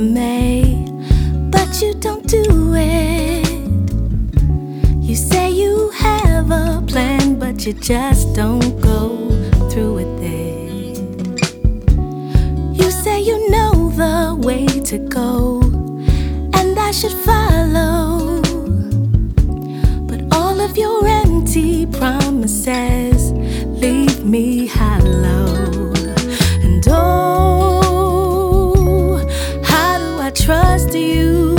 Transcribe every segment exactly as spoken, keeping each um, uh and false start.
me, but you don't do it. You say you have a plan, but you just don't go through with it. You say you know the way to go, and I should follow, but all of your empty promises leave me hollow. And oh, how do I trust you?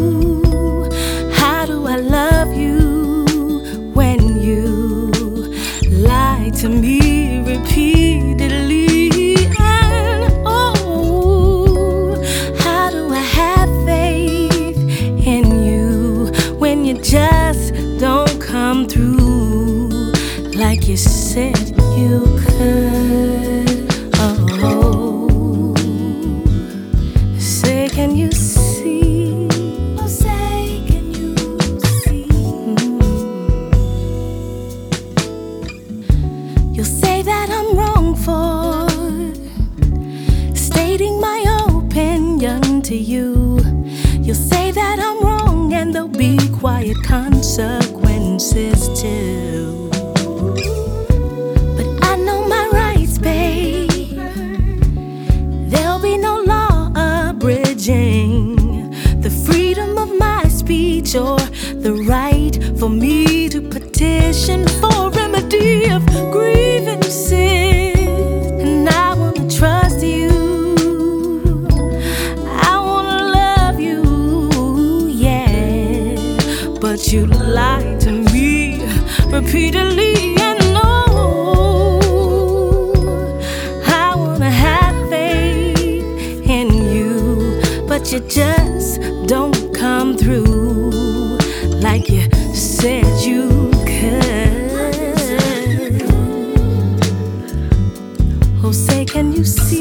How do I love you when you lie to me repeatedly? And oh, how do I have faith in you when you just don't come through like you said you could? Oh, say, can you see? Oh, say, can you see? Mm. You'll say that I'm wrong for stating my opinion to you. You'll say that I'm wrong and there'll be quiet consequences too. The freedom of my speech, or the right for me to petition for remedy of grievances. And I wanna trust you, I wanna love you, yeah, but you lie to me repeatedly. And no, I wanna have faith in you, but you just don't come through like you said you could. Oh, say, can you see?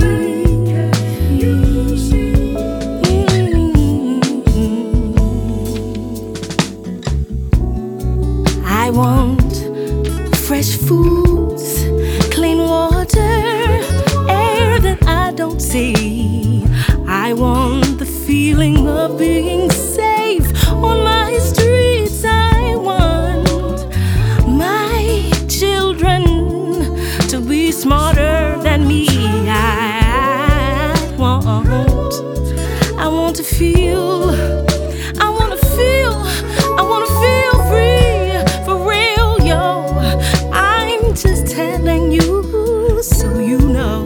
Mm-hmm. I want fresh foods, clean water, air that I don't see. I want the feeling of being safe on my streets. I want my children to be smarter than me. I want, I want to feel, I want to feel, I want to feel free, for real, yo. I'm just telling you so you know.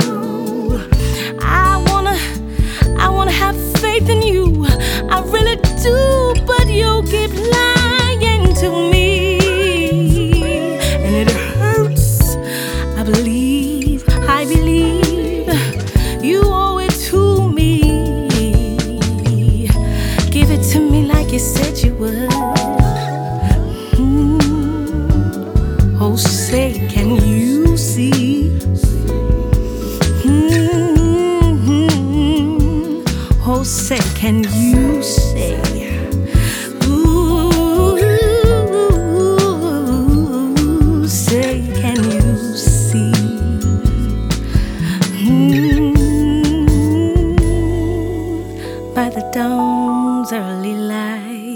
I wanna have faith in you, I really do, but you keep lying to me, and it hurts. I believe, I believe you owe it to me. Give it to me like you said you would. Mm. Oh, say, can you see? Oh, say, can you say? Ooh, say, can you see? Mm, by the dawn's early light,